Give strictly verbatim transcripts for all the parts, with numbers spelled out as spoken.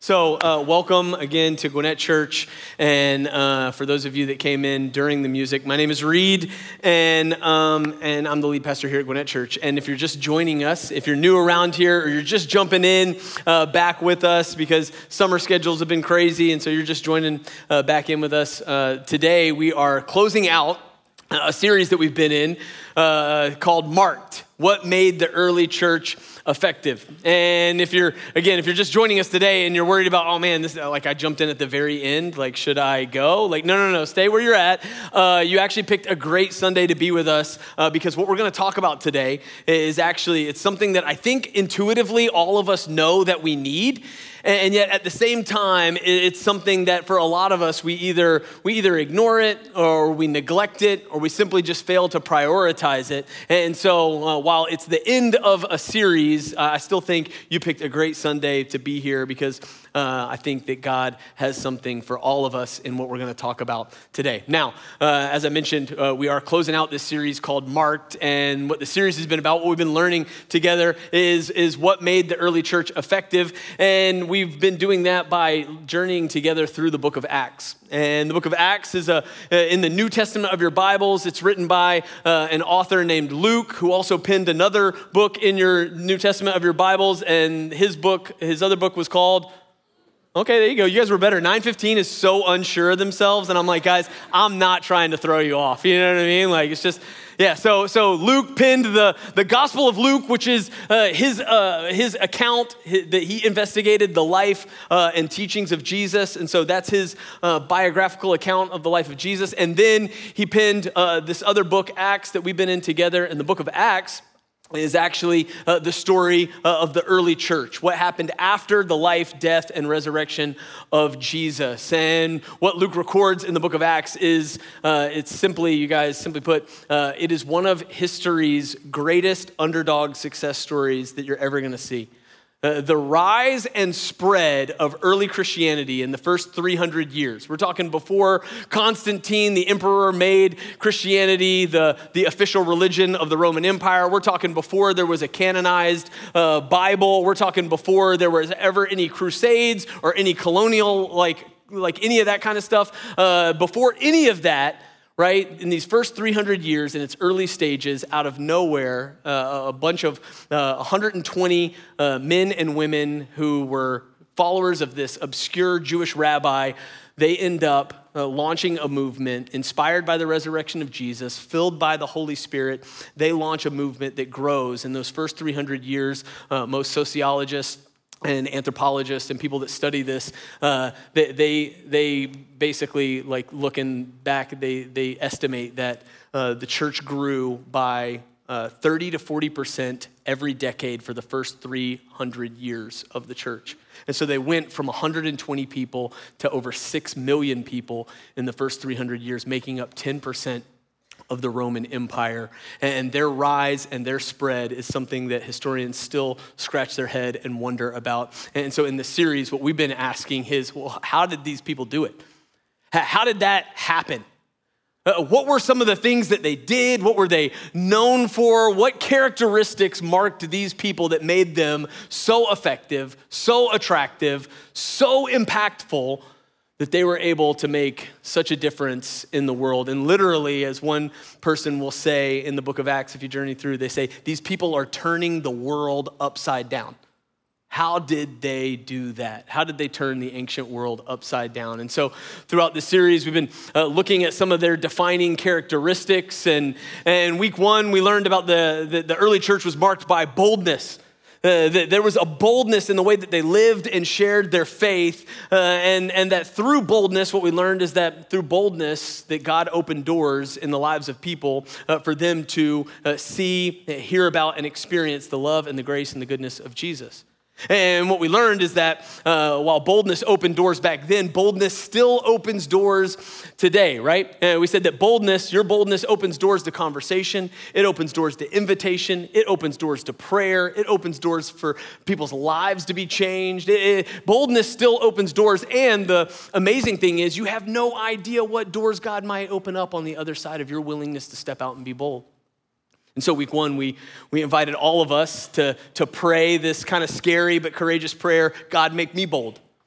So uh, welcome again to Gwinnett Church, and uh, for those of you that came in during the music, my name is Reed, and um, and I'm the lead pastor here at Gwinnett Church. And if you're just joining us, if you're new around here, or you're just jumping in uh, back with us because summer schedules have been crazy, and so you're just joining uh, back in with us, uh, today we are closing out a series that we've been in uh, called Marked, What Made the Early Church Effective. And if you're, again, if you're just joining us today and you're worried about, oh man, this like I jumped in at the very end, like should I go? Like, no, no, no, stay where you're at. Uh, you actually picked a great Sunday to be with us uh, because what we're gonna talk about today is actually, it's something that I think intuitively all of us know that we need. And yet at the same time, it's something that for a lot of us, we either we either ignore it or we neglect it or we simply just fail to prioritize it. And so uh, while it's the end of a series, uh, I still think you picked a great Sunday to be here because uh, I think that God has something for all of us in what we're going to talk about today. Now, uh, as I mentioned, uh, we are closing out this series called Marked, and what the series has been about, what we've been learning together is, is what made the early church effective. And we've been doing that by journeying together through the book of Acts. And the book of Acts is a, in the New Testament of your Bibles. It's written by uh, an author named Luke, who also penned another book in your New Testament of your Bibles. And his book, his other book was called, okay, there you go. You guys were better. nine fifteen is so unsure of themselves. And I'm like, guys, I'm not trying to throw you off. You know what I mean? Like, it's just, yeah. So so Luke penned the, the Gospel of Luke, which is uh, his uh, his account his, that he investigated the life uh, and teachings of Jesus. And so that's his uh, biographical account of the life of Jesus. And then he penned uh, this other book, Acts, that we've been in together. And the book of Acts is actually uh, the story uh, of the early church, what happened after the life, death, and resurrection of Jesus. And what Luke records in the book of Acts is, uh, it's simply, you guys, simply put, uh, it is one of history's greatest underdog success stories that you're ever gonna see. Uh, the rise and spread of early Christianity in the first three hundred years. We're talking before Constantine, the emperor, made Christianity the, the official religion of the Roman Empire. We're talking before there was a canonized uh, Bible. We're talking before there was ever any crusades or any colonial, like, like any of that kind of stuff. Uh, before any of that, right, in these first three hundred years in its early stages, out of nowhere, uh, a bunch of uh, one hundred twenty uh, men and women who were followers of this obscure Jewish rabbi, they end up uh, launching a movement inspired by the resurrection of Jesus, filled by the Holy Spirit. They launch a movement that grows in those first three hundred years. Uh, most sociologists and anthropologists and people that study this, uh, they, they they basically, like looking back, they they estimate that uh, the church grew by uh, thirty to forty percent every decade for the first three hundred years of the church. And so they went from one hundred twenty people to over six million people in the first three hundred years, making up ten percent of the Roman Empire. And their rise and their spread is something that historians still scratch their head and wonder about. And so in the series, what we've been asking is, well, how did these people do it? How did that happen? Uh, what were some of the things that they did? What were they known for? What characteristics marked these people that made them so effective, so attractive, so impactful, that they were able to make such a difference in the world? And literally, as one person will say in the book of Acts, if you journey through, they say, these people are turning the world upside down. How did they do that? How did they turn the ancient world upside down? And so throughout this series, we've been uh, looking at some of their defining characteristics. And, and week one, we learned about the, the, the early church was marked by boldness. Uh, there was a boldness in the way that they lived and shared their faith, uh, and, and that through boldness, what we learned is that through boldness, that God opened doors in the lives of people uh, for them to uh, see, hear about, and experience the love and the grace and the goodness of Jesus. And what we learned is that uh, while boldness opened doors back then, boldness still opens doors today, right? And we said that boldness, your boldness opens doors to conversation. It opens doors to invitation. It opens doors to prayer. It opens doors for people's lives to be changed. It, it, boldness still opens doors. And the amazing thing is you have no idea what doors God might open up on the other side of your willingness to step out and be bold. And so week one, we we invited all of us to, to pray this kind of scary but courageous prayer, God, make me bold.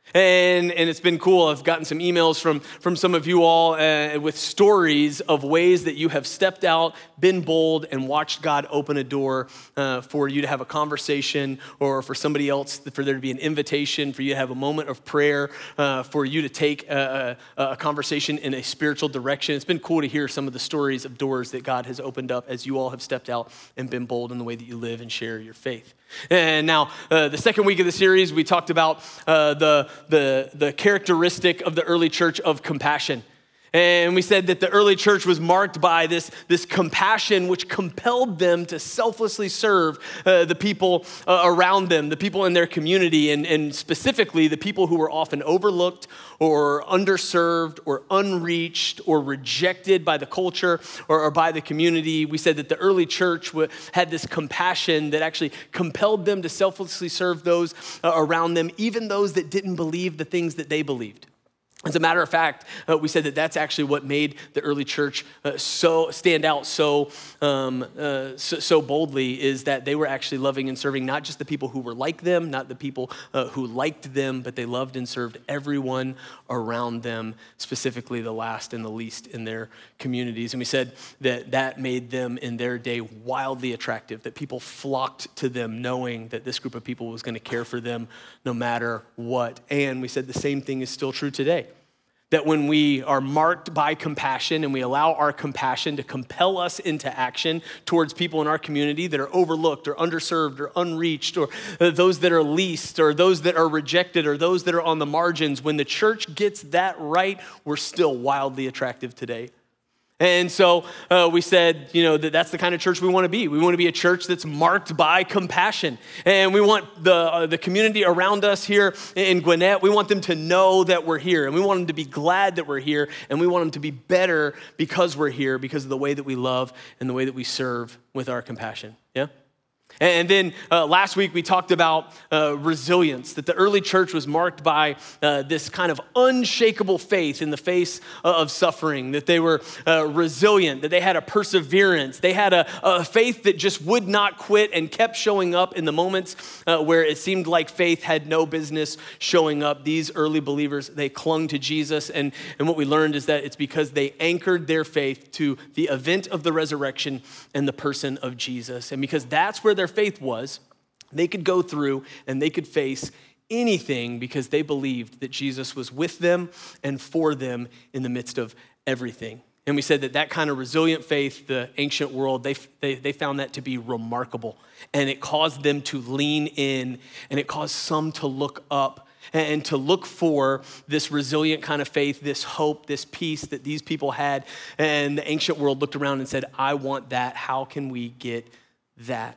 And, and it's been cool. I've gotten some emails from, from some of you all uh, with stories of ways that you have stepped out, been bold, and watched God open a door uh, for you to have a conversation, or for somebody else, for there to be an invitation, for you to have a moment of prayer, uh, for you to take a, a, a conversation in a spiritual direction. It's been cool to hear some of the stories of doors that God has opened up as you all have stepped out and been bold in the way that you live and share your faith. And now, uh, the second week of the series, we talked about uh, the, the, the characteristic of the early church of compassion. And we said that the early church was marked by this, this compassion which compelled them to selflessly serve uh, the people uh, around them, the people in their community, and, and specifically the people who were often overlooked or underserved or unreached or rejected by the culture or, or by the community. We said that the early church w- had this compassion that actually compelled them to selflessly serve those uh, around them, even those that didn't believe the things that they believed. As a matter of fact, uh, we said that that's actually what made the early church uh, so stand out so, um, uh, so so boldly, is that they were actually loving and serving not just the people who were like them, not the people uh, who liked them, but they loved and served everyone around them, specifically the last and the least in their communities. And we said that that made them in their day wildly attractive, that people flocked to them knowing that this group of people was going to care for them no matter what. And we said the same thing is still true today. That when we are marked by compassion and we allow our compassion to compel us into action towards people in our community that are overlooked or underserved or unreached, or those that are least, or those that are rejected, or those that are on the margins, when the church gets that right, we're still wildly attractive today. And so uh, we said, you know, that that's the kind of church we want to be. We want to be a church that's marked by compassion. And we want the uh, the community around us here in Gwinnett, we want them to know that we're here. And we want them to be glad that we're here. And we want them to be better because we're here, because of the way that we love and the way that we serve with our compassion. Yeah? And then uh, last week we talked about uh, resilience, that the early church was marked by uh, this kind of unshakable faith in the face of suffering, that they were uh, resilient, that they had a perseverance, they had a, a faith that just would not quit and kept showing up in the moments uh, where it seemed like faith had no business showing up. These early believers, they clung to Jesus, and, and what we learned is that it's because they anchored their faith to the event of the resurrection and the person of Jesus. And because that's where their faith was, they could go through and they could face anything because they believed that Jesus was with them and for them in the midst of everything. And we said that that kind of resilient faith, the ancient world, they, they, they found that to be remarkable. And it caused them to lean in, and it caused some to look up and to look for this resilient kind of faith, this hope, this peace that these people had. And the ancient world looked around and said, I want that. How can we get that?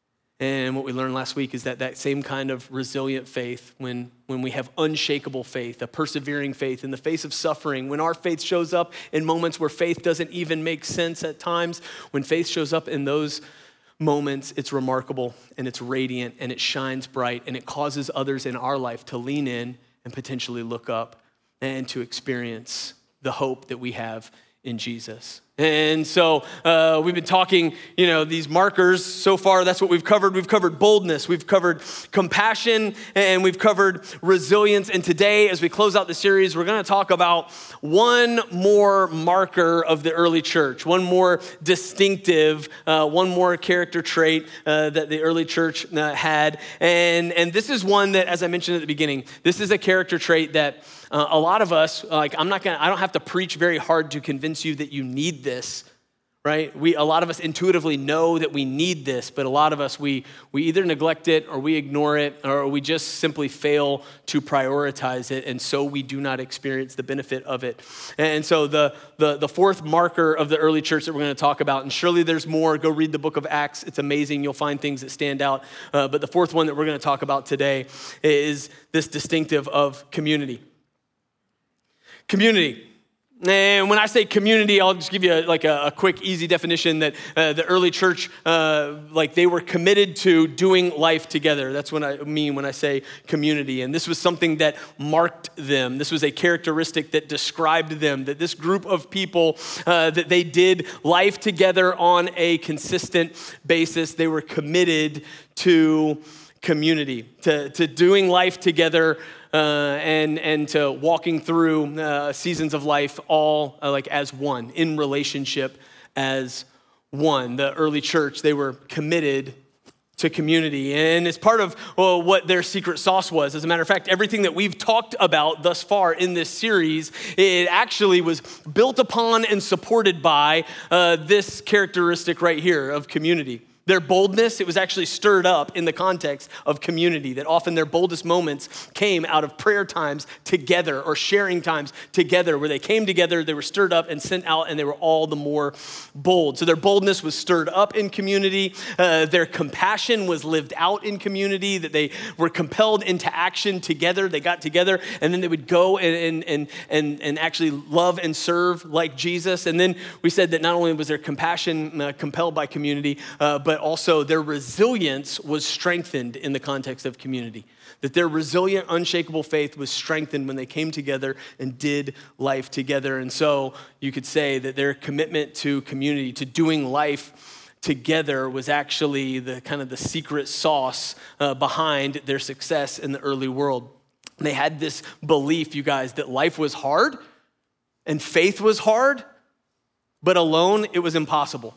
And what we learned last week is that that same kind of resilient faith, when, when we have unshakable faith, a persevering faith in the face of suffering, when our faith shows up in moments where faith doesn't even make sense at times, when faith shows up in those moments, it's remarkable and it's radiant and it shines bright and it causes others in our life to lean in and potentially look up and to experience the hope that we have in Jesus. And so uh, we've been talking, you know, these markers so far. That's what we've covered. We've covered boldness, we've covered compassion, and we've covered resilience. And today, as we close out the series, we're going to talk about one more marker of the early church, one more distinctive, uh, one more character trait uh, that the early church uh, had. And, and this is one that, as I mentioned at the beginning, this is a character trait that Uh, a lot of us, like, I'm not gonna, I don't have to preach very hard to convince you that you need this, right? We, a lot of us intuitively know that we need this, but a lot of us, we, we either neglect it or we ignore it, or we just simply fail to prioritize it, and so we do not experience the benefit of it. And so the, the, the fourth marker of the early church that we're gonna talk about, and surely there's more, go read the book of Acts, it's amazing, you'll find things that stand out, uh, but the fourth one that we're gonna talk about today is this distinctive of community. Community. And when I say community, I'll just give you a, like a, a quick, easy definition that uh, the early church, uh, like they were committed to doing life together. That's what I mean when I say community. And this was something that marked them. This was a characteristic that described them, that this group of people, uh, that they did life together on a consistent basis. They were committed to community, to, to doing life together uh, and, and to walking through uh, seasons of life all uh, like as one, in relationship as one. The early church, they were committed to community. And it's part of well, what their secret sauce was. As a matter of fact, everything that we've talked about thus far in this series, it actually was built upon and supported by uh, this characteristic right here of community. Their boldness, it was actually stirred up in the context of community, that often their boldest moments came out of prayer times together or sharing times together, where they came together, they were stirred up and sent out, and they were all the more bold. So their boldness was stirred up in community. Uh, their compassion was lived out in community, that they were compelled into action together. They got together, and then they would go and, and, and, and actually love and serve like Jesus. And then we said that not only was their compassion uh, compelled by community, uh, but But also their resilience was strengthened in the context of community. That their resilient, unshakable faith was strengthened when they came together and did life together. And so you could say that their commitment to community, to doing life together, was actually the kind of the secret sauce uh, behind their success in the early world. And they had this belief, you guys, that life was hard and faith was hard, but alone it was impossible.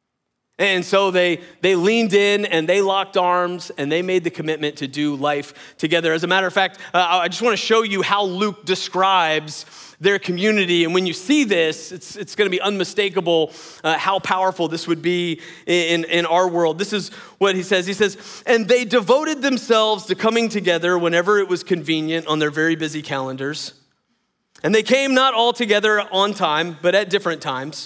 And so they they leaned in and they locked arms and they made the commitment to do life together. As a matter of fact, uh, I just want to show you how Luke describes their community. And when you see this, it's it's going to be unmistakable uh, how powerful this would be in, in our world. This is what he says. He says, and they devoted themselves to coming together whenever it was convenient on their very busy calendars. And they came not all together on time, but at different times.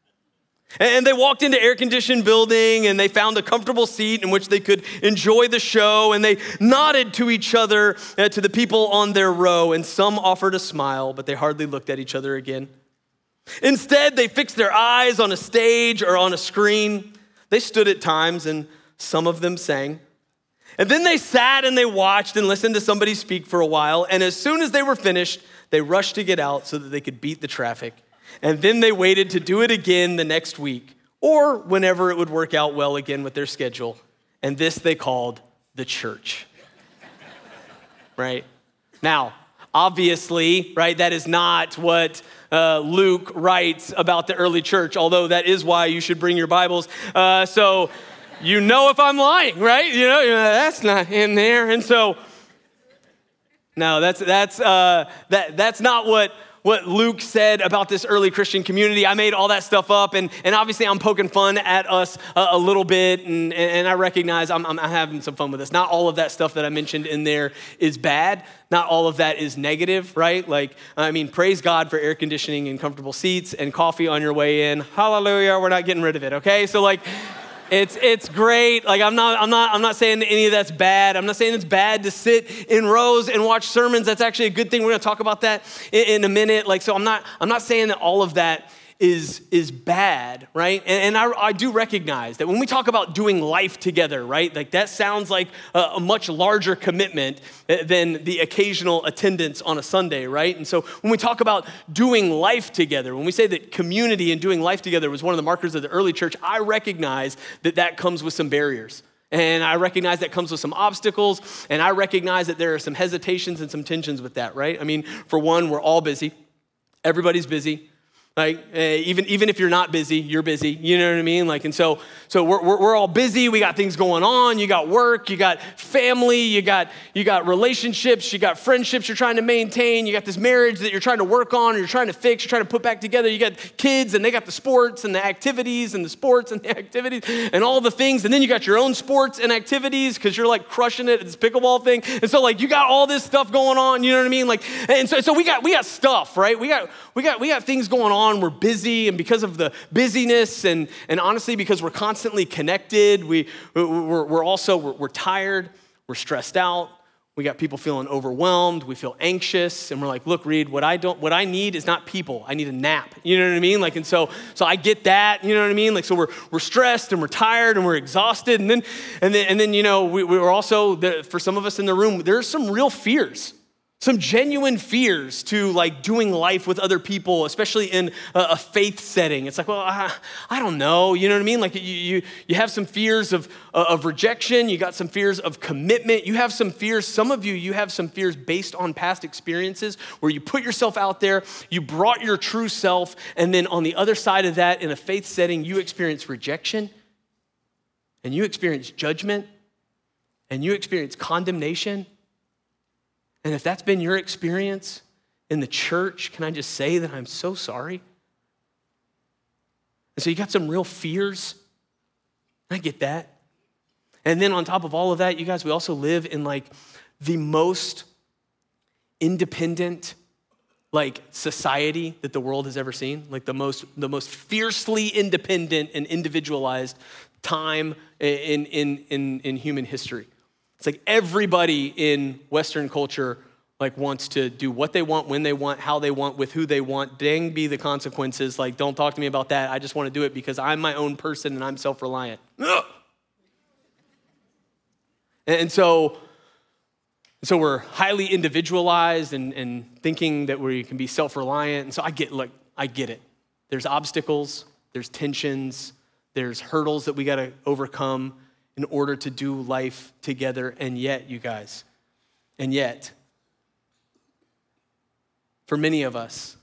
And they walked into air-conditioned building and they found a comfortable seat in which they could enjoy the show, and they nodded to each other, uh, to the people on their row, and some offered a smile, but they hardly looked at each other again. Instead, they fixed their eyes on a stage or on a screen. They stood at times and some of them sang. And then they sat and they watched and listened to somebody speak for a while, and as soon as they were finished, they rushed to get out so that they could beat the traffic. And then they waited to do it again the next week, or whenever it would work out well again with their schedule. And this they called the church. Right? Now, obviously, right, that is not what uh, Luke writes about the early church, although that is why you should bring your Bibles. Uh, so you know if I'm lying, right? You know, that's not in there. And so, no, that's that's uh, that that's not what what Luke said about this early Christian community. I made all that stuff up, and, and obviously I'm poking fun at us a, a little bit, and, and I recognize I'm, I'm having some fun with this. Not all of that stuff that I mentioned in there is bad. Not all of that is negative, right? Like, I mean, praise God for air conditioning and comfortable seats and coffee on your way in. Hallelujah, we're not getting rid of it, okay? So like, It's it's great. Like I'm not I'm not I'm not saying that any of that's bad. I'm not saying it's bad to sit in rows and watch sermons. That's actually a good thing. We're going to talk about that in, in a minute. Like so, I'm not I'm not saying that all of that is is bad, right? And, and I, I do recognize that when we talk about doing life together, right? Like that sounds like a, a much larger commitment than the occasional attendance on a Sunday, right? And so when we talk about doing life together, when we say that community and doing life together was one of the markers of the early church, I recognize that that comes with some barriers. And I recognize that comes with some obstacles, and I recognize that there are some hesitations and some tensions with that, right? I mean, for one, we're all busy. Everybody's busy. Like uh, even even if you're not busy, you're busy. You know what I mean? Like, and so so we're, we're we're all busy. We got things going on. You got work. You got family. You got you got relationships. You got friendships you're trying to maintain. You got this marriage that you're trying to work on. Or you're trying to fix. You're trying to put back together. You got kids, and they got the sports and the activities and the sports and the activities and all the things. And then you got your own sports and activities because you're like crushing it at this pickleball thing. And so like you got all this stuff going on. You know what I mean? Like, and so so we got we got stuff, right? We got we got we got things going on. We're busy, and because of the busyness and, and honestly, because we're constantly connected, we, we're, we're also, we're, we're tired, we're stressed out, we got people feeling overwhelmed, we feel anxious, and we're like, look, Reed, what I don't, what I need is not people, I need a nap, you know what I mean? Like, and so, so I get that, you know what I mean? Like, so we're, we're stressed, and we're tired, and we're exhausted, and then, and then, and then, you know, we, we were also, there, for some of us in the room, there's some real fears. some genuine fears to like doing life with other people, especially in a, a faith setting. It's like, well, I, I don't know, you know what I mean? Like you, you, you have some fears of, of rejection, you got some fears of commitment, you have some fears, some of you, you have some fears based on past experiences where you put yourself out there, you brought your true self, and then on the other side of that, in a faith setting, you experience rejection, and you experience judgment, and you experience condemnation. And if that's been your experience in the church, can I just say that I'm so sorry? And so you got some real fears. I get that. And then on top of all of that, you guys, we also live in like the most independent like society that the world has ever seen, like the most the most fiercely independent and individualized time in in in, in human history. It's like everybody in Western culture like wants to do what they want, when they want, how they want, with who they want. Dang be the consequences. Like, don't talk to me about that. I just want to do it because I'm my own person and I'm self-reliant. Ugh. And so, so we're highly individualized and, and thinking that we can be self-reliant. And so I get, like, I get it. There's obstacles, there's tensions, there's hurdles that we got to overcome in order to do life together. And yet, you guys, and yet, for many of us,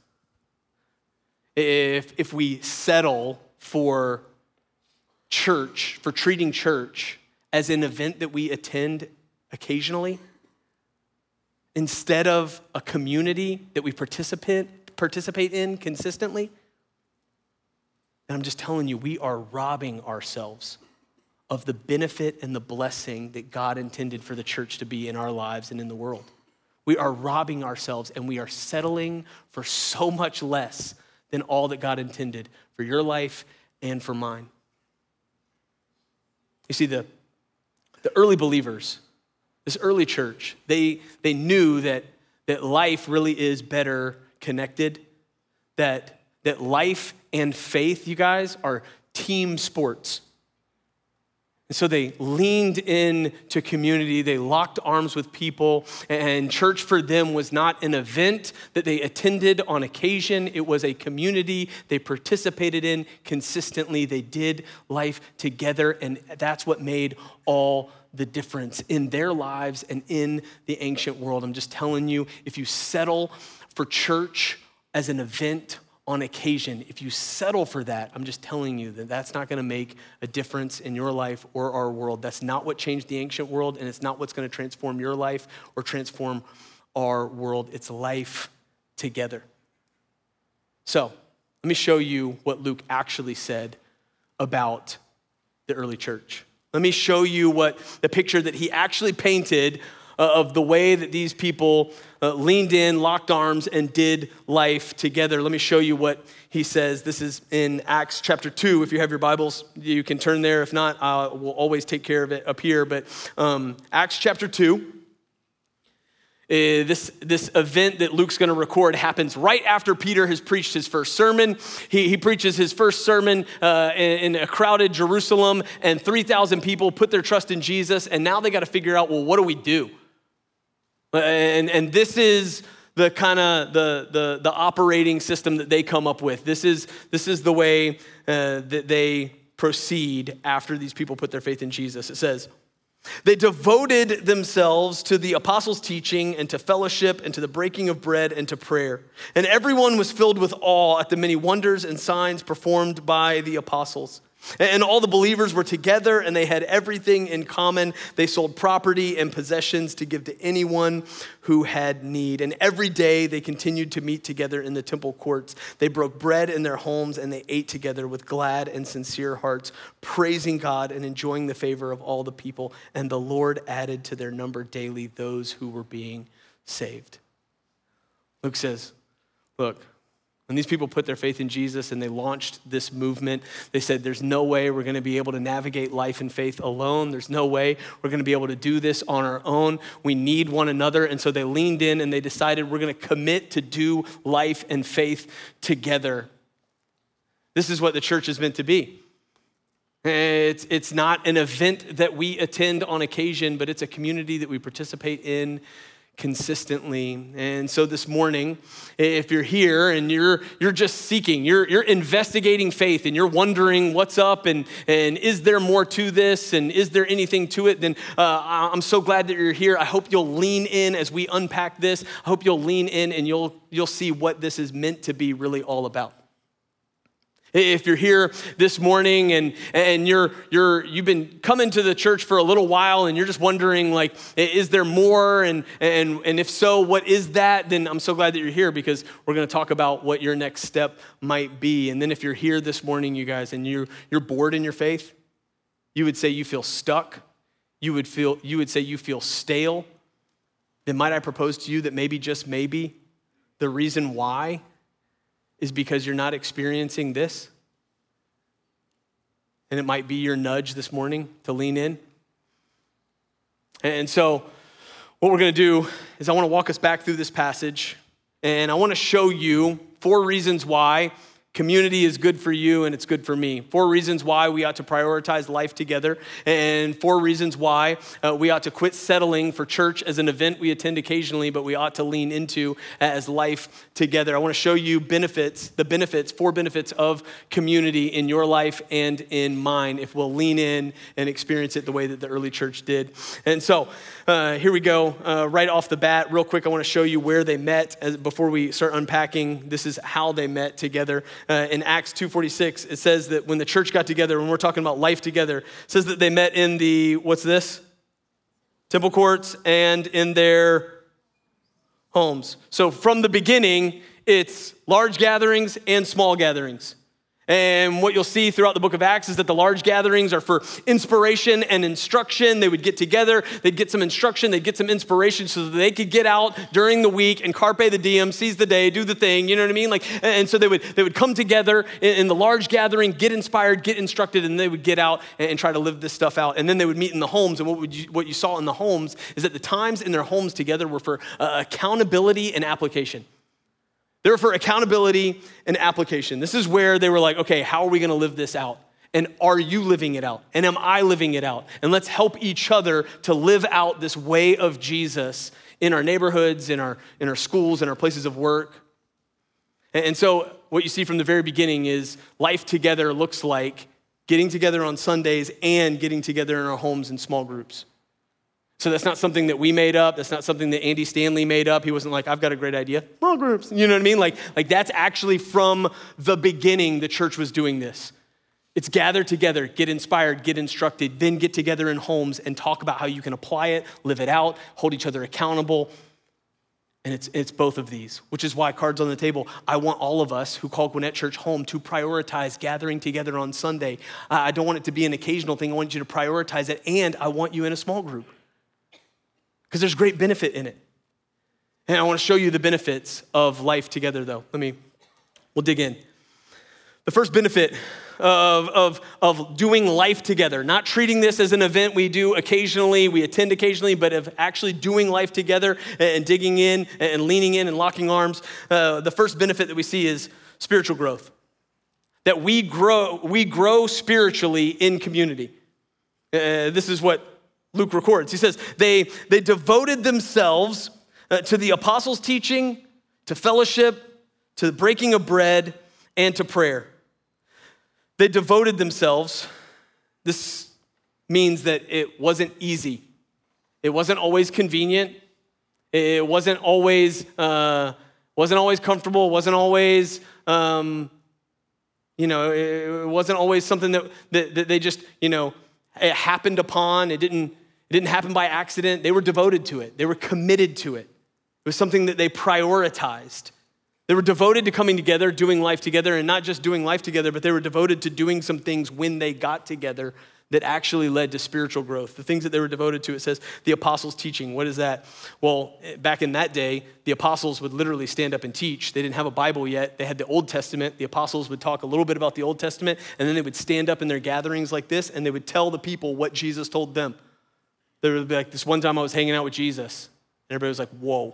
if, if we settle for church, for treating church as an event that we attend occasionally, instead of a community that we participate, participate in consistently, then I'm just telling you, we are robbing ourselves of the benefit and the blessing that God intended for the church to be in our lives and in the world. We are robbing ourselves and we are settling for so much less than all that God intended for your life and for mine. You see, the, the early believers, this early church, they, they knew that, that life really is better connected, that, that life and faith, you guys, are team sports. And so they leaned into community, they locked arms with people, and church for them was not an event that they attended on occasion. It was a community they participated in consistently. They did life together, and that's what made all the difference in their lives and in the ancient world. I'm just telling you, if you settle for church as an event on occasion, if you settle for that, I'm just telling you that that's not going to make a difference in your life or our world. That's not what changed the ancient world, and it's not what's going to transform your life or transform our world. It's life together. So let me show you what Luke actually said about the early church. Let me show you what the picture that he actually painted uh, of the way that these people uh, leaned in, locked arms, and did life together. Let me show you what he says. This is in Acts chapter two. If you have your Bibles, you can turn there. If not, uh, we'll always take care of it up here. But um, Acts chapter two. Uh, this, this event that Luke's going to record happens right after Peter has preached his first sermon. He, he preaches his first sermon uh, in, in a crowded Jerusalem, and three thousand people put their trust in Jesus, and now they got to figure out, well, what do we do? And, and this is the kind of the, the, the operating system that they come up with. This is, this is the way uh, that they proceed after these people put their faith in Jesus. It says, they devoted themselves to the apostles' teaching and to fellowship and to the breaking of bread and to prayer. And everyone was filled with awe at the many wonders and signs performed by the apostles. And all the believers were together and they had everything in common. They sold property and possessions to give to anyone who had need. And every day they continued to meet together in the temple courts. They broke bread in their homes and they ate together with glad and sincere hearts, praising God and enjoying the favor of all the people. And the Lord added to their number daily those who were being saved. Luke says, look, when these people put their faith in Jesus and they launched this movement, they said, there's no way we're going to be able to navigate life and faith alone. There's no way we're going to be able to do this on our own. We need one another. And so they leaned in and they decided we're going to commit to do life and faith together. This is what the church is meant to be. It's, it's not an event that we attend on occasion, but it's a community that we participate in consistently. And so this morning, if you're here and you're you're just seeking, you're you're investigating faith and you're wondering what's up and, and is there more to this and is there anything to it, then uh, I'm so glad that you're here. I hope you'll lean in as we unpack this. I hope you'll lean in and you'll you'll see what this is meant to be really all about. If you're here this morning and, and you're, you're, you've been coming to the church for a little while and you're just wondering, like, is there more? And, and, and if so, what is that? Then I'm so glad that you're here because we're going to talk about what your next step might be. And then if you're here this morning, you guys, and you're, you're bored in your faith, you would say you feel stuck. You would feel, you would say you feel stale. Then might I propose to you that maybe, just maybe, the reason why is because you're not experiencing this. And it might be your nudge this morning to lean in. And so what we're going to do is I want to walk us back through this passage, and I want to show you four reasons why community is good for you and it's good for me. Four reasons why we ought to prioritize life together, and four reasons why uh, we ought to quit settling for church as an event we attend occasionally, but we ought to lean into as life together. I want to show you benefits, the benefits, four benefits of community in your life and in mine if we'll lean in and experience it the way that the early church did. And so uh, here we go. Uh, right off the bat, real quick, I want to show you where they met as, before we start unpacking. This is how they met together. Uh, in Acts two forty-six, it says that when the church got together, when we're talking about life together, it says that they met in the, what's this? Temple courts and in their homes. So from the beginning, it's large gatherings and small gatherings. And what you'll see throughout the book of Acts is that the large gatherings are for inspiration and instruction. They would get together, they'd get some instruction, they'd get some inspiration so that they could get out during the week and carpe the diem, seize the day, do the thing, you know what I mean? Like, and so they would they would come together in, in the large gathering, get inspired, get instructed, and they would get out and, and try to live this stuff out. And then they would meet in the homes, and what would you, what you saw in the homes is that the times in their homes together were for uh, accountability and application. They were for accountability and application. This is where they were like, okay, how are we gonna live this out? And are you living it out? And am I living it out? And let's help each other to live out this way of Jesus in our neighborhoods, in our, in our schools, in our places of work. And, and so what you see from the very beginning is life together looks like getting together on Sundays and getting together in our homes in small groups. So that's not something that we made up. That's not something that Andy Stanley made up. He wasn't like, I've got a great idea. Small groups, you know what I mean? Like, like that's actually from the beginning, the church was doing this. It's gather together, get inspired, get instructed, then get together in homes and talk about how you can apply it, live it out, hold each other accountable. And it's it's both of these, which is why, cards on the table, I want all of us who call Gwinnett Church home to prioritize gathering together on Sunday. I don't want it to be an occasional thing. I want you to prioritize it, and I want you in a small group. Because there's great benefit in it. And I want to show you the benefits of life together, though. Let me, we'll dig in. The first benefit of, of, of doing life together, not treating this as an event we do occasionally, we attend occasionally, but of actually doing life together and digging in and leaning in and locking arms. Uh, the first benefit that we see is spiritual growth. That we grow, we grow spiritually in community. Uh, this is what Luke records. He says, they, they devoted themselves uh, to the apostles' teaching, to fellowship, to the breaking of bread, and to prayer. They devoted themselves. This means that it wasn't easy. It wasn't always convenient. It wasn't always, uh, wasn't always comfortable. It wasn't always, um, you know, it wasn't always something that, that, that they just, you know, it happened upon. It didn't, it didn't happen by accident. They were devoted to it. They were committed to it. It was something that they prioritized. They were devoted to coming together, doing life together, and not just doing life together, but they were devoted to doing some things when they got together that actually led to spiritual growth. The things that they were devoted to, it says the apostles' teaching. What is that? Well, back in that day, the apostles would literally stand up and teach. They didn't have a Bible yet. They had the Old Testament. The apostles would talk a little bit about the Old Testament, and then they would stand up in their gatherings like this, and they would tell the people what Jesus told them. They would be like, this one time I was hanging out with Jesus, and everybody was like, whoa.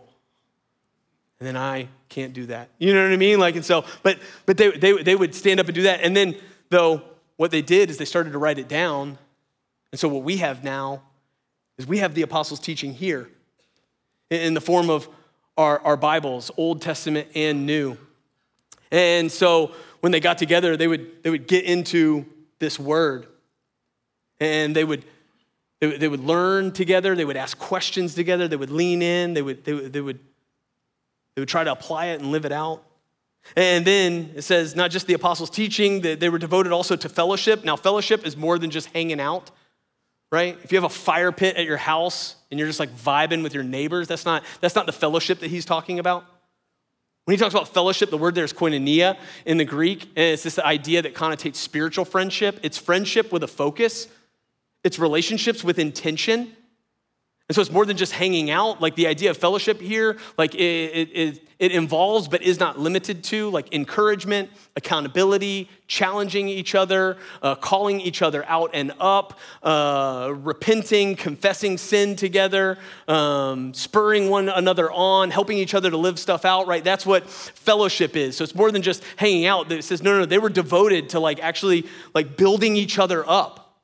And then I can't do that. You know what I mean? Like, and so, but but they they they would stand up and do that. And then, though, what they did is they started to write it down. And so what we have now is we have the apostles' teaching here. in the form of our, our Bibles, Old Testament and New. And so when they got together, they would they would get into this word, and they would they would, they would learn together. They would ask questions together. They would lean in. They would they would they would they would try to apply it and live it out. And then it says not just the apostles' teaching, that they were devoted also to fellowship. Now, fellowship is more than just hanging out, right? If you have a fire pit at your house and you're just like vibing with your neighbors, that's not that's not the fellowship that he's talking about. When he talks about fellowship, the word there is koinonia in the Greek, and it's this idea that connotates spiritual friendship. It's friendship with a focus. It's relationships with intention. And so it's more than just hanging out. Like the idea of fellowship here, like it, it, it, it involves but is not limited to like encouragement, accountability, challenging each other, uh, calling each other out and up, uh, repenting, confessing sin together, um, spurring one another on, helping each other to live stuff out, right? That's what fellowship is. So it's more than just hanging out. It says, no, no, no, they were devoted to like actually like building each other up.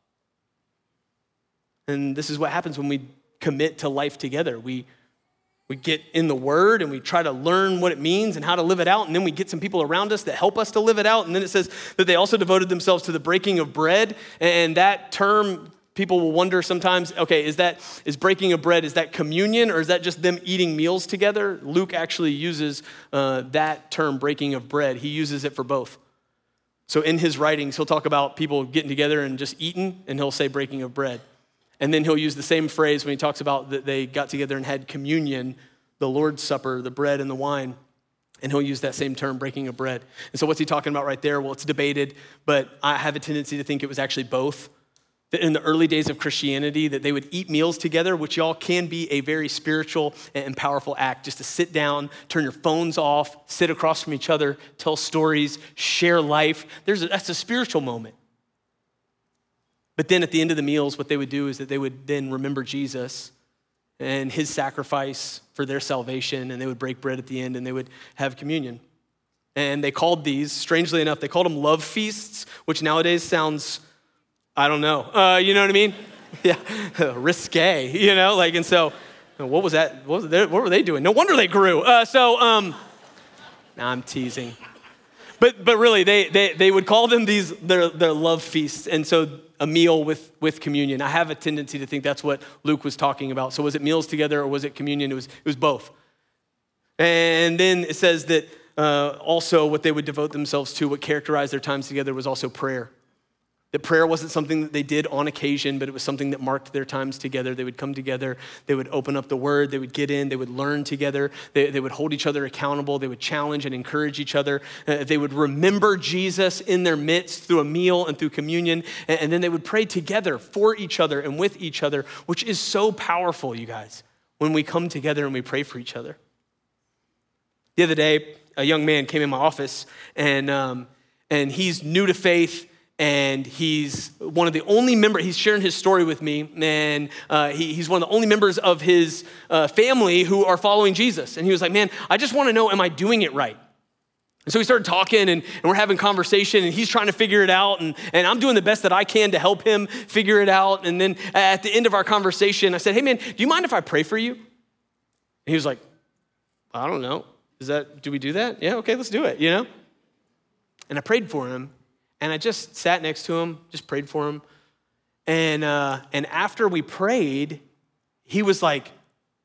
And this is what happens when we commit to life together. We we get in the word and we try to learn what it means and how to live it out, and then we get some people around us that help us to live it out. And then it says that they also devoted themselves to the breaking of bread, and that term, people will wonder sometimes, okay, is that is breaking of bread, is that communion, or is that just them eating meals together? Luke actually uses uh, that term, breaking of bread. He uses it for both. So in his writings, he'll talk about people getting together and just eating, and he'll say breaking of bread. And then he'll use the same phrase when he talks about that they got together and had communion, the Lord's Supper, the bread and the wine. And he'll use that same term, breaking of bread. And so what's he talking about right there? Well, it's debated, but I have a tendency to think it was actually both. That in the early days of Christianity, that they would eat meals together, which y'all can be a very spiritual and powerful act, just to sit down, turn your phones off, sit across from each other, tell stories, share life. There's a, that's a spiritual moment. But then at the end of the meals, what they would do is that they would then remember Jesus and his sacrifice for their salvation, and they would break bread at the end and they would have communion. And they called these, strangely enough, they called them love feasts, which nowadays sounds, I don't know, uh, you know what I mean? Yeah, risque, you know, like, and so what was that? What, was they, what were they doing? No wonder they grew. Uh, so, um, nah, I'm teasing. But but really, they they they would call them these their their love feasts, and so a meal with with communion. I have a tendency to think that's what Luke was talking about. So was it meals together or was it communion? It was it was both. And then it says that uh, also what they would devote themselves to, what characterized their times together, was also prayer. That prayer wasn't something that they did on occasion, but it was something that marked their times together. They would come together, they would open up the word, they would get in, they would learn together, they, they would hold each other accountable, they would challenge and encourage each other. Uh, they would remember Jesus in their midst through a meal and through communion, and, and then they would pray together for each other and with each other, which is so powerful, you guys, when we come together and we pray for each other. The other day, a young man came in my office, and um, and he's new to faith. And he's one of the only members, he's sharing his story with me, and uh, he, he's one of the only members of his uh, family who are following Jesus. And he was like, man, I just want to know, am I doing it right? And so we started talking, and, and we're having conversation, and he's trying to figure it out, and, and I'm doing the best that I can to help him figure it out. And then at the end of our conversation, I said, hey man, do you mind if I pray for you? And he was like, I don't know. Is that, do we do that? Yeah, okay, let's do it, you know? And I prayed for him. And I just sat next to him, just prayed for him. And uh, and after we prayed, he was like,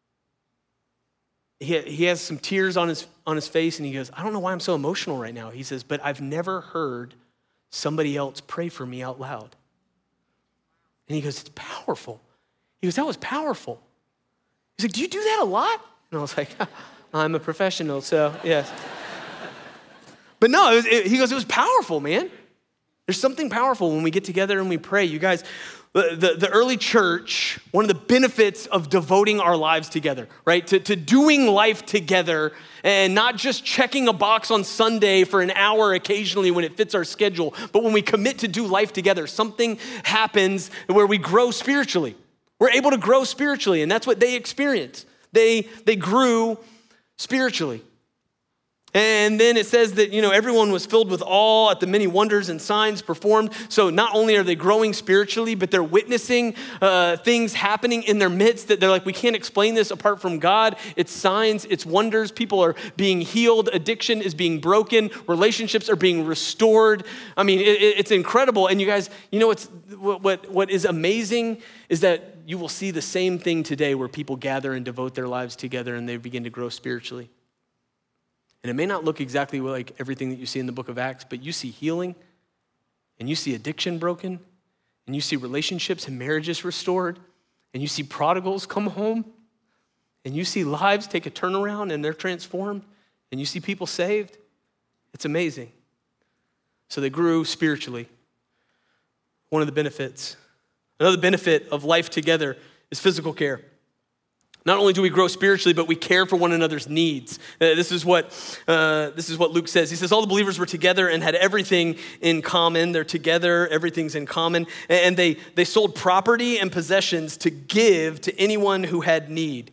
he, he has some tears on his, on his face, and he goes, I don't know why I'm so emotional right now. He says, but I've never heard somebody else pray for me out loud. And he goes, it's powerful. He goes, that was powerful. He's like, do you do that a lot? And I was like, I'm a professional, so yes. But no, it was, it, he goes, it was powerful, man. There's something powerful when we get together and we pray. You guys, the, the, the early church, one of the benefits of devoting our lives together, right? To, to doing life together and not just checking a box on Sunday for an hour occasionally when it fits our schedule, but when we commit to do life together, something happens where we grow spiritually. We're able to grow spiritually, and that's what they experienced. They, they grew spiritually. And then it says that, you know, everyone was filled with awe at the many wonders and signs performed. So not only are they growing spiritually, but they're witnessing uh, things happening in their midst that they're like, we can't explain this apart from God. It's signs, it's wonders. People are being healed. Addiction is being broken. Relationships are being restored. I mean, it, it's incredible. And you guys, you know, what's, what, what, what is amazing is that you will see the same thing today where people gather and devote their lives together and they begin to grow spiritually. And it may not look exactly like everything that you see in the book of Acts, but you see healing, and you see addiction broken, and you see relationships and marriages restored, and you see prodigals come home, and you see lives take a turnaround and they're transformed, and you see people saved. It's amazing. So they grew spiritually. One of the benefits. Another benefit of life together is physical care. Not only do we grow spiritually, but we care for one another's needs. Uh, this is what uh, this is what Luke says. He says all the believers were together and had everything in common. They're together, everything's in common. And they, they sold property and possessions to give to anyone who had need.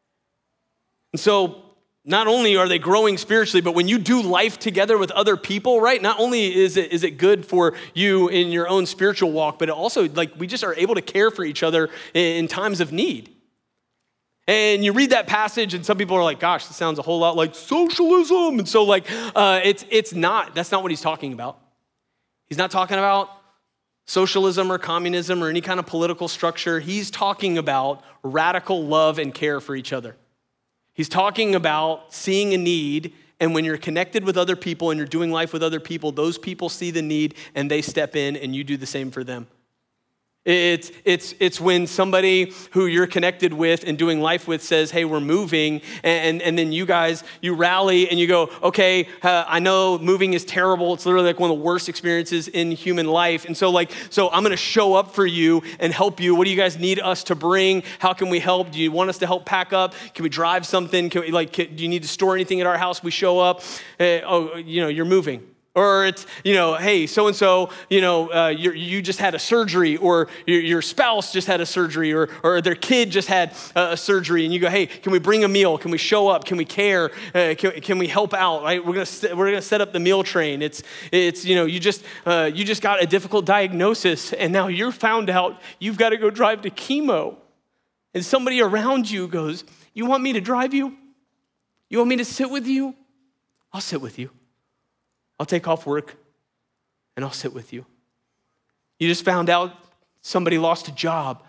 And so not only are they growing spiritually, but when you do life together with other people, right? Not only is it, is it good for you in your own spiritual walk, but it also, like, we just are able to care for each other in times of need. And you read that passage and some people are like, gosh, this sounds a whole lot like socialism. And so like, uh, it's it's not, that's not what he's talking about. He's not talking about socialism or communism or any kind of political structure. He's talking about radical love and care for each other. He's talking about seeing a need, and when you're connected with other people and you're doing life with other people, those people see the need and they step in and you do the same for them. It's, it's, it's when somebody who you're connected with and doing life with says, hey, we're moving, and, and then you guys, you rally and you go, okay, uh, I know moving is terrible. It's literally like one of the worst experiences in human life. And so like, so I'm gonna show up for you and help you. What do you guys need us to bring? How can we help? Do you want us to help pack up? Can we drive something? Can we, like, can, do you need to store anything at our house? We show up, uh, oh, you know, you're moving. Or it's, you know, hey, so-and-so, you know, uh, you you just had a surgery, or your, your spouse just had a surgery, or or their kid just had a surgery, and you go, hey, can we bring a meal? Can we show up? Can we care? Uh, can, can we help out? Right? We're gonna we're gonna set up the meal train. It's it's you know, you just uh, you just got a difficult diagnosis, and now you're found out you've got to go drive to chemo, and somebody around you goes, you want me to drive you? You want me to sit with you? I'll sit with you. I'll take off work and I'll sit with you. You just found out somebody lost a job.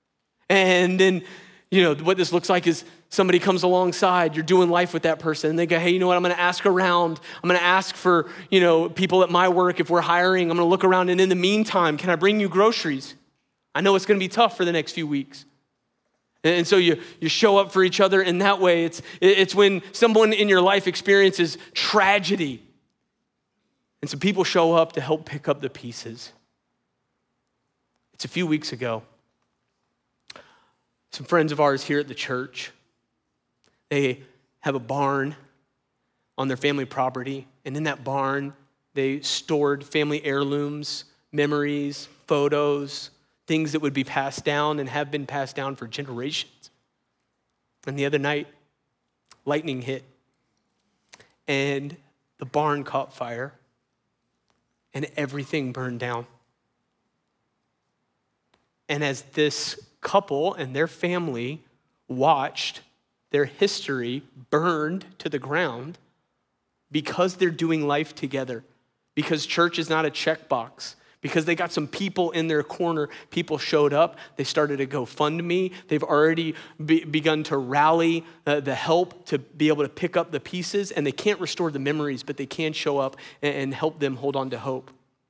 And then, you know, what this looks like is somebody comes alongside, you're doing life with that person, and they go, hey, you know what, I'm gonna ask around. I'm gonna ask for, you know, people at my work if we're hiring. I'm gonna look around, and in the meantime, can I bring you groceries? I know it's gonna be tough for the next few weeks. And so you, you show up for each other in that way. It's, it's when someone in your life experiences tragedy, and some people show up to help pick up the pieces. It's a few weeks ago. Some friends of ours here at the church, they have a barn on their family property. And in that barn, they stored family heirlooms, memories, photos, things that would be passed down and have been passed down for generations. And the other night, lightning hit. And the barn caught fire. And everything burned down. And as this couple and their family watched their history burned to the ground, because they're doing life together, because church is not a checkbox, because they got some people in their corner, people showed up, they started a GoFundMe, they've already be, begun to rally uh, the help to be able to pick up the pieces, and they can't restore the memories, but they can show up and, and help them hold on to hope.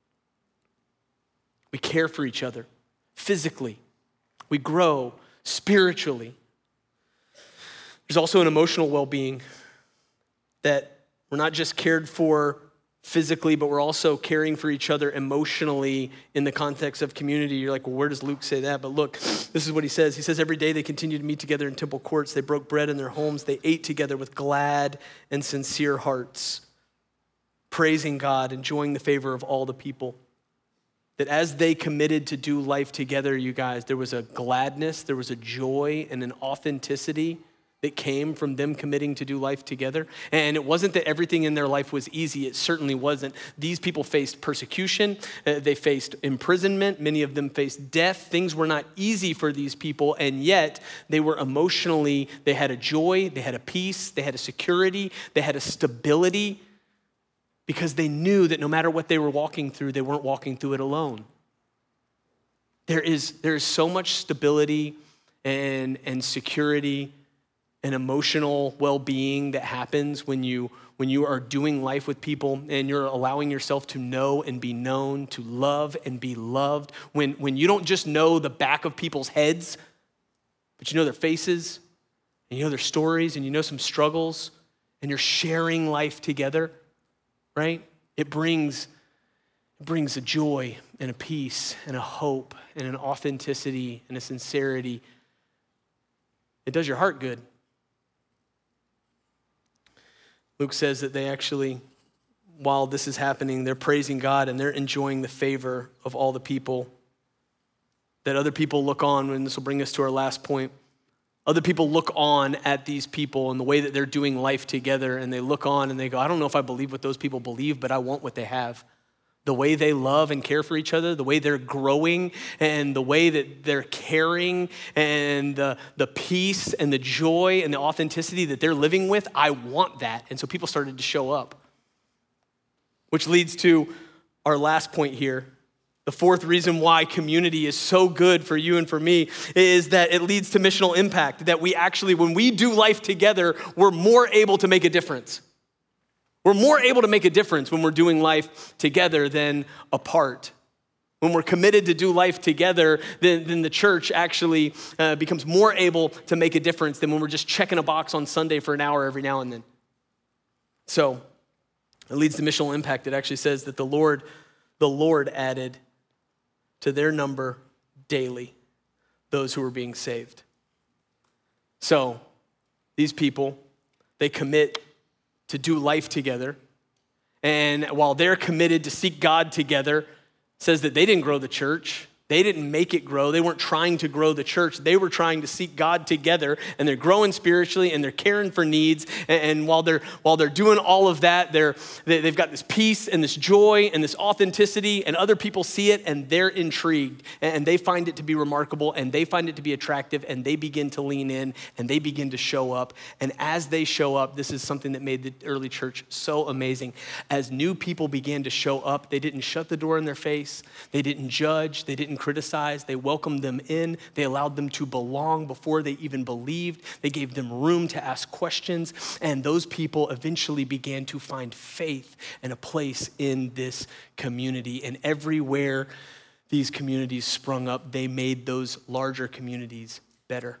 We care for each other physically. We grow spiritually. There's also an emotional well-being, that we're not just cared for physically, but we're also caring for each other emotionally in the context of community. You're like, well, where does Luke say that? But look, this is what he says. He says, every day they continued to meet together in temple courts. They broke bread in their homes. They ate together with glad and sincere hearts, praising God, enjoying the favor of all the people. That as they committed to do life together, you guys, there was a gladness, there was a joy and an authenticity that came from them committing to do life together. And it wasn't that everything in their life was easy. It certainly wasn't. These people faced persecution. Uh, they faced imprisonment. Many of them faced death. Things were not easy for these people, and yet they were emotionally, they had a joy, they had a peace, they had a security, they had a stability, because they knew that no matter what they were walking through, they weren't walking through it alone. There is, there is so much stability and, and security and emotional well-being that happens when you when you are doing life with people and you're allowing yourself to know and be known, to love and be loved. When, when you don't just know the back of people's heads, but you know their faces, and you know their stories, and you know some struggles, and you're sharing life together, right? It brings, it brings a joy and a peace and a hope and an authenticity and a sincerity. It does your heart good. Luke says that they actually, while this is happening, they're praising God and they're enjoying the favor of all the people. That other people look on, and this will bring us to our last point. Other people look on at these people and the way that they're doing life together, and they look on and they go, I don't know if I believe what those people believe, but I want what they have. The way they love and care for each other, the way they're growing, and the way that they're caring, and the, the peace and the joy and the authenticity that they're living with, I want that. And so people started to show up. Which leads to our last point here. The fourth reason why community is so good for you and for me is that it leads to missional impact, that we actually, when we do life together, we're more able to make a difference. We're more able to make a difference when we're doing life together than apart. When we're committed to do life together, then, then the church actually uh, becomes more able to make a difference than when we're just checking a box on Sunday for an hour every now and then. So it leads to missional impact. It actually says that the Lord, the Lord added to their number daily those who were being saved. So these people, they commit to do life together. And while they're committed to seek God together, it says that they didn't grow the church. They didn't make it grow. They weren't trying to grow the church. They were trying to seek God together, and they're growing spiritually, and they're caring for needs. And, and while they're while they're doing all of that, they're they, they've got this peace and this joy and this authenticity, and other people see it and they're intrigued, and they find it to be remarkable, and they find it to be attractive, and they begin to lean in, and they begin to show up. And as they show up, this is something that made the early church so amazing. As new people began to show up, they didn't shut the door in their face. They didn't judge. They didn't criticize. They welcomed them in. They allowed them to belong before they even believed. They gave them room to ask questions. And those people eventually began to find faith and a place in this community. And everywhere these communities sprung up, they made those larger communities better.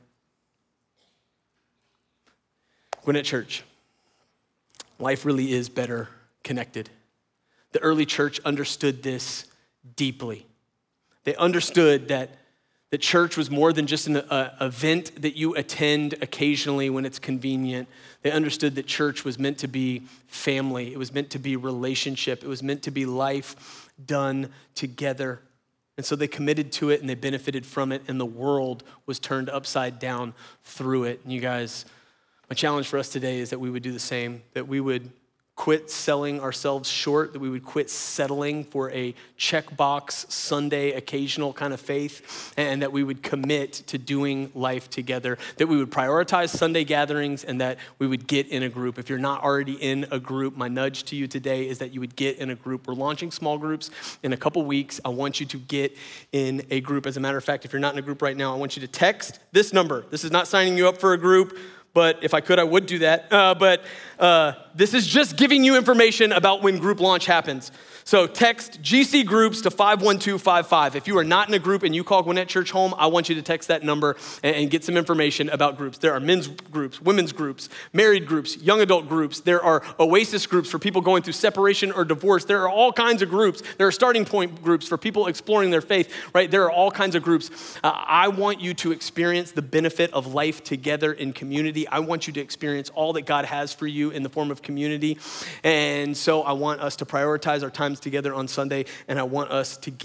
Gwinnett Church, life really is better connected. The early church understood this deeply. They understood that the church was more than just an uh, event that you attend occasionally when it's convenient. They understood that church was meant to be family. It was meant to be relationship. It was meant to be life done together. And so they committed to it and they benefited from it, and the world was turned upside down through it. And you guys, my challenge for us today is that we would do the same, that we would quit selling ourselves short, that we would quit settling for a checkbox Sunday occasional kind of faith, and that we would commit to doing life together, that we would prioritize Sunday gatherings, and that we would get in a group. If you're not already in a group, my nudge to you today is that you would get in a group. We're launching small groups in a couple weeks. I want you to get in a group. As a matter of fact, if you're not in a group right now, I want you to text this number. This is not signing you up for a group, but if I could, I would do that. Uh, but uh, this is just giving you information about when group launch happens. So text G C Groups to five one two five five. If you are not in a group and you call Gwinnett Church home, I want you to text that number and, and get some information about groups. There are men's groups, women's groups, married groups, young adult groups. There are Oasis groups for people going through separation or divorce. There are all kinds of groups. There are starting point groups for people exploring their faith, right? There are all kinds of groups. Uh, I want you to experience the benefit of life together in community. I want you to experience all that God has for you in the form of community. And so I want us to prioritize our times together on Sunday, and I want us to get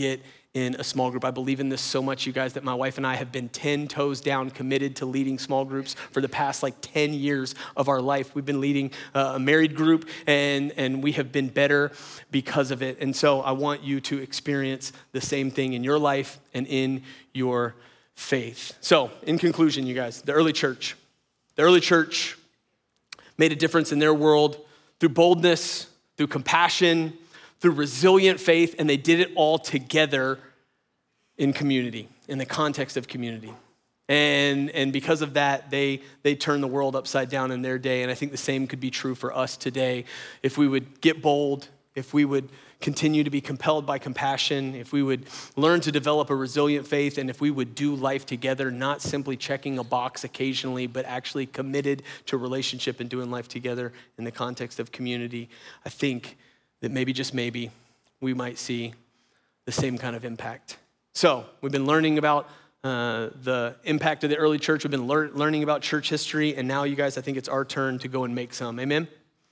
in a small group. I believe in this so much, you guys, that my wife and I have been ten toes down committed to leading small groups for the past like ten years of our life. We've been leading uh, a married group, and, and we have been better because of it. And so I want you to experience the same thing in your life and in your faith. So in conclusion, you guys, the early church, the early church made a difference in their world through boldness, through compassion, through resilient faith, and they did it all together in community, in the context of community. And, and because of that, they, they turned the world upside down in their day, and I think the same could be true for us today. If we would get bold, if we would continue to be compelled by compassion, if we would learn to develop a resilient faith, and if we would do life together, not simply checking a box occasionally, but actually committed to relationship and doing life together in the context of community, I think that maybe, just maybe, we might see the same kind of impact. So we've been learning about uh, the impact of the early church. We've been lear- learning about church history, and now, you guys, I think it's our turn to go and make some. Amen?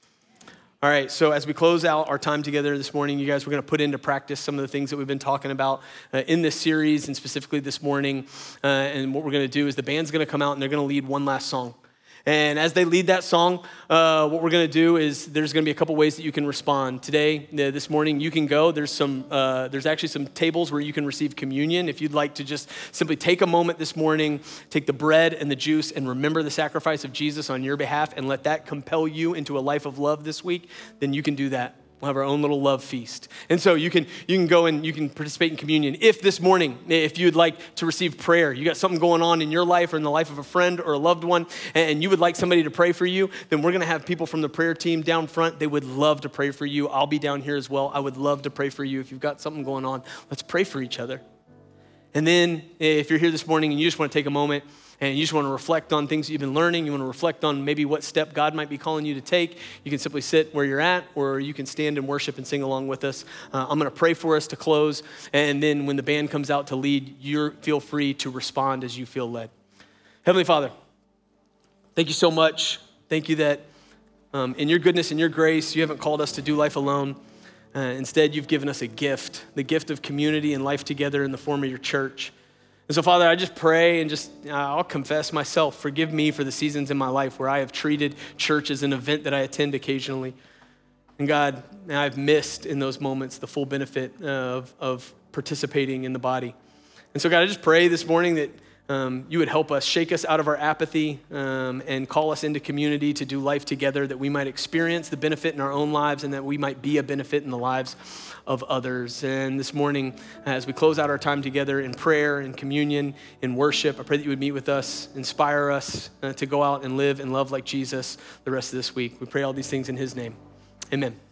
All right, so as we close out our time together this morning, you guys, we're going to put into practice some of the things that we've been talking about uh, in this series, and specifically this morning. Uh, and what we're going to do is the band's going to come out, and they're going to lead one last song. And as they lead that song, uh, what we're going to do is there's going to be a couple ways that you can respond. Today, uh, this morning, you can go. There's some. Uh, there's actually some tables where you can receive communion. If you'd like to just simply take a moment this morning, take the bread and the juice and remember the sacrifice of Jesus on your behalf and let that compel you into a life of love this week, then you can do that. We'll have our own little love feast. And so you can you can go and you can participate in communion. If this morning, if you'd like to receive prayer, you got something going on in your life or in the life of a friend or a loved one, and you would like somebody to pray for you, then we're going to have people from the prayer team down front. They would love to pray for you. I'll be down here as well. I would love to pray for you. If you've got something going on, let's pray for each other. And then if you're here this morning and you just want to take a moment and you just want to reflect on things that you've been learning, you want to reflect on maybe what step God might be calling you to take, you can simply sit where you're at, or you can stand and worship and sing along with us. Uh, I'm going to pray for us to close, and then when the band comes out to lead, you feel free to respond as you feel led. Heavenly Father, thank you so much. Thank you that um, in your goodness and your grace, you haven't called us to do life alone. Uh, instead, you've given us a gift, the gift of community and life together in the form of your church. And so, Father, I just pray and just, uh, I'll confess myself. Forgive me for the seasons in my life where I have treated church as an event that I attend occasionally. And God, I've missed in those moments the full benefit of, of participating in the body. And so, God, I just pray this morning that um, you would help us, shake us out of our apathy, um, and call us into community to do life together, that we might experience the benefit in our own lives and that we might be a benefit in the lives of others. And this morning, as we close out our time together in prayer, in communion, in worship, I pray that you would meet with us, inspire us uh, to go out and live and love like Jesus the rest of this week. We pray all these things in his name. Amen.